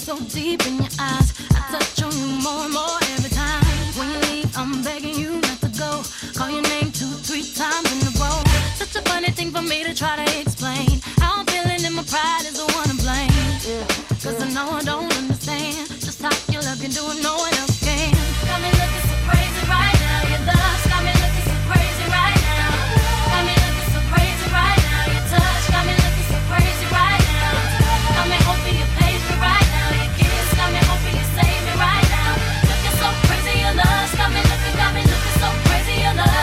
so deep in your eyes. I touch on you more and more every time. When you leave, I'm begging you not to go. Call your name 2-3 times in a row. Such a funny thing for me to try to explain. How I'm feeling and my pride is the one to blame. Cause I know I don't understand just how your love can do it, no one else can. Got me looking so crazy right now. Your love's got me looking so crazy right now. Got me looking so crazy right now. Your touch got me looking so crazy right now. Got me hoping you page me right now. Your kiss got me hoping you save me right now. Looking so crazy, your love's got me looking so crazy, your love.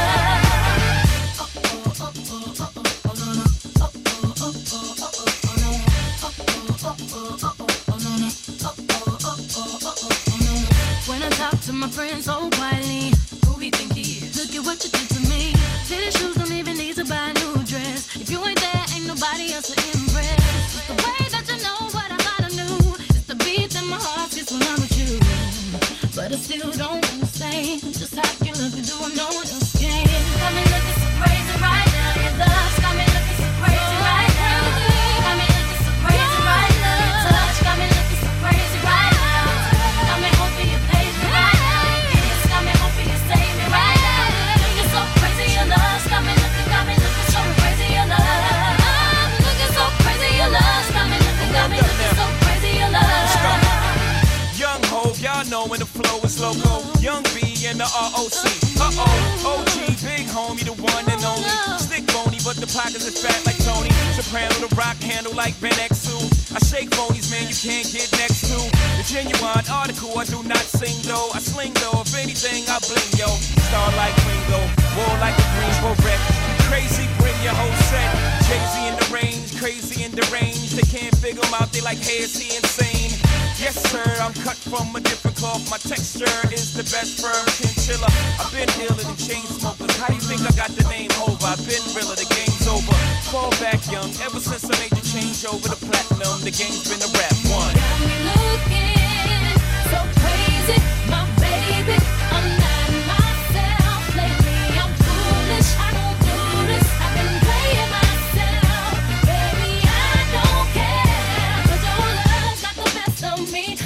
When I talk to my friends so quietly, who we think he is? Look at what you did to me. Tennis shoes don't even need to buy a new dress. If you ain't there, ain't nobody else to impress. It's the way that you know what I thought I knew. It's the beat that my heart gets when I'm with you. But I still don't understand just how you look and do what no one else can. Got me looking so crazy right now. Your love's got me looking so crazy right now. Got me looking so crazy right now. Your touch got me looking so crazy right now. Got me hoping you page me right now. Your kiss got me hoping you save me right now. Looking so crazy, your love's got me looking so crazy, your love. I'm looking so crazy, your love's got me looking so crazy, your love. Young Hov, y'all know when the flow is loco. Young B and the ROC. OG, big homie, the one and only. Stick bony, but the pockets are fat like Tony. Soprano, the rock handle like Ben X2. I shake phonies, man, you can't get next to. The genuine article, I do not sing though. I sling though, if anything, I bling yo. Star like Ringo, war like a Greensboro wreck. Crazy, bring your whole set. Jay-Z in the range, crazy in the range. They can't figure him out, they like, hey, is he insane? Yes, sir, I'm cut from a different cloth. My texture is the best firm chinchilla. I've been dealing in chain smokers. How do you think I got the name over? I've been realer, the game's over. Fall back young, ever since I made the change over to platinum, the game's been a rap one. Got me looking so crazy, my baby. I'm not myself lately. I'm foolish. I don't do this. I've been playing myself, baby. I don't care. 'Cause your love got the best of me.